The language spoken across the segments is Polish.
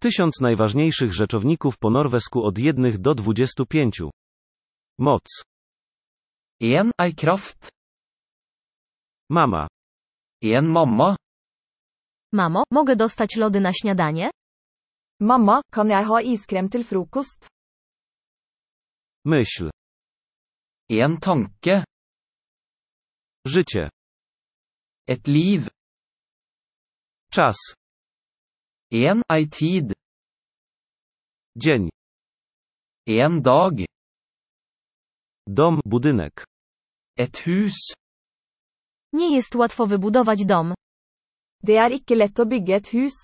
1000 najważniejszych rzeczowników po norwesku od 1 do 25. Moc. 1 er kraft. Mama. 1 mamma. Mamo, mogę dostać lody na śniadanie? Mamma, kan jeg ha iskrem til frokost? Myśl. 1 tanke. Życie. Et liv. Czas. 1 ei tid. Dzień. 1 dag. Dom, budynek. Et hus. Nie jest łatwo wybudować dom. Det er ikke lett å bygge et hus.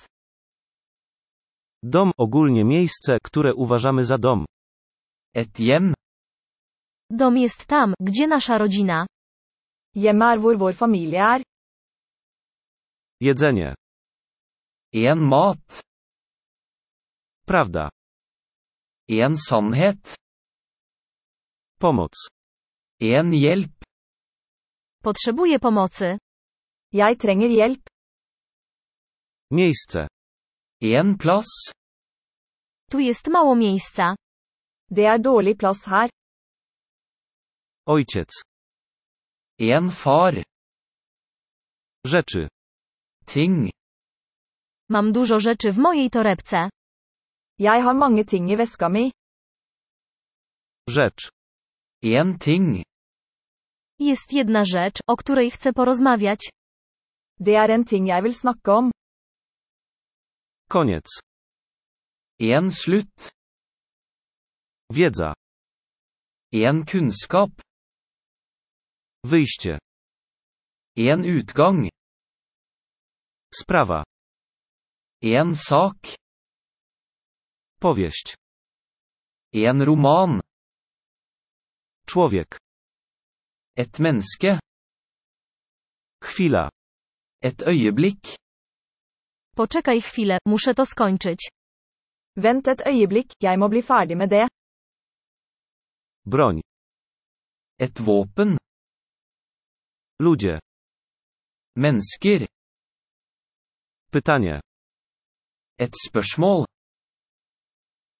Dom, ogólnie miejsce, które uważamy za dom. Et hjem. Dom jest tam, gdzie nasza rodzina. Hjemmet er hvor vår familie er. Jedzenie. 1 mat. Prawda. 1 sannhet. Pomoc. 1 hjelp. Potrzebuję pomocy. Jeg trenger hjelp. Miejsce. 1 plass. Tu jest mało miejsca. Det er dårlig plass her. Ojciec. 1 far. Rzeczy. Ting. Mam dużo rzeczy w mojej torebce. Jeg har mange ting i veska mi. Rzecz. 1 ting. Jest jedna rzecz, o której chcę porozmawiać. Det er en ting jeg vil snakke om. Koniec. 1 slutt. Wiedza. 1 kunnskap. Wyjście. 1 utgang. Sprawa. 1 sak. Powieść. 1 roman. Człowiek. Et menneske. Chwila. Et øyeblikk. Poczekaj chwilę, muszę to skończyć. Vent et øyeblikk, jeg må bli ferdig med det. Broń. Et våpen. Ludzie. Mennesker. Pytanie. Et spørsmål.